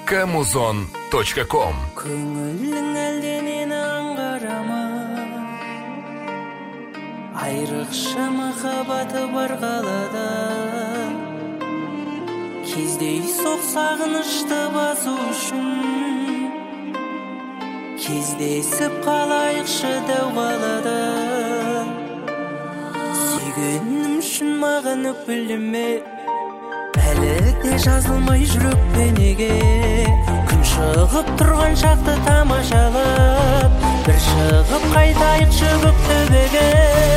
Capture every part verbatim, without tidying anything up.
камузон точка ком. Көңілің әлденен аңғарама, айрықша махаббаты бар қалада, кездейсоқ сағынышты басу үшін, кездесіп қалайықшы дәу қалада. Сүйгенім үшін маған өкпелеме, әлі де жазылмай жүрекпен неге. Күн шығып тұрған шақты тамашалап, бір шығып қайтайықшы көктөбеге.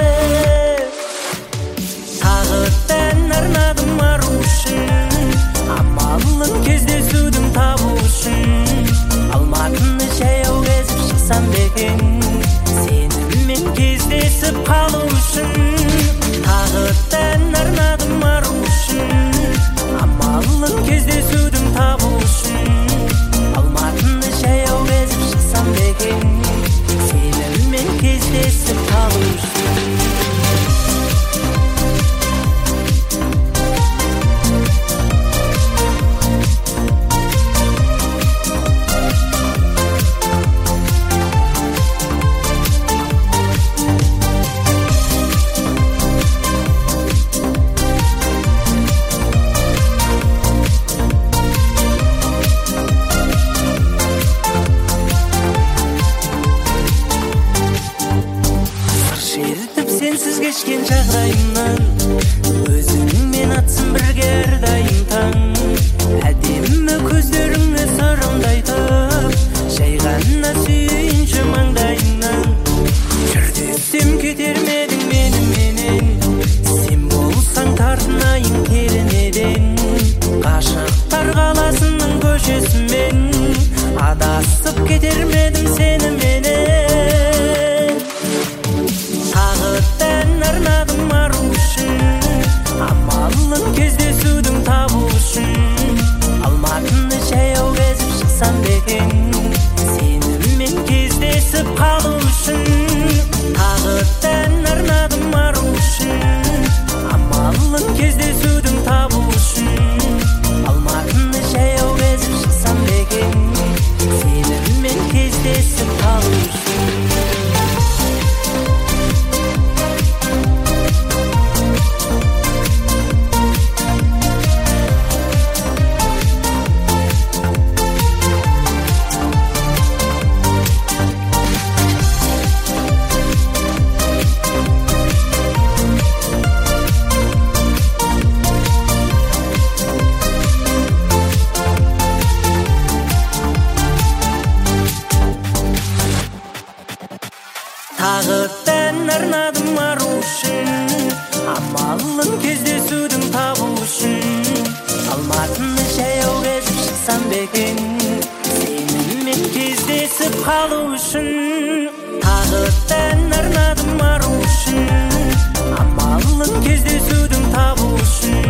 Тағы тән арнадым ару үшін, амалын кездесудің табу үшін. Алматыны жаяу кезіп шықсам бекен, сенімен кездесіп қалу үшін. Тағы тән арнадым ару үшін, амалын кездесудің табу үшін. Алматыны жаяу кезіп шықсам бекен, сенімен кездесіп қалу үшін. Кешкен жағдайымнан, өзіңмен атсын бірге әрдайым таң. Әдемі көздеріңе сырымдайтып, жай ғана сүйінші маңдайыңнан. Жүр десем кетер медің меніменен, сен болсаң тартынайын келінеден. Ғашықтар қаласының көшесімен, адасып кетер медім сеніменен. Арнадым ару үшін, амалын кездесудің табу үшін. Алматыны жаяу кезіп шықсам бекен, сенімен кездесіп қалу үшін. Тағы тән арнадым ару үшін, амалын кездесудің табу үшін. Алматыны жаяу кезіп шықсам бекен, сенімен кездесіп қалу үшін. Тағы тән арнадым ару үшін, амалын кездесудің табу үшін. Алматыны жаяу кезіп шықсам бекен, сенімен кездесіп қалу үшін. Тағы тән арнадым ару үшін, амалын кездесудің табу үшін.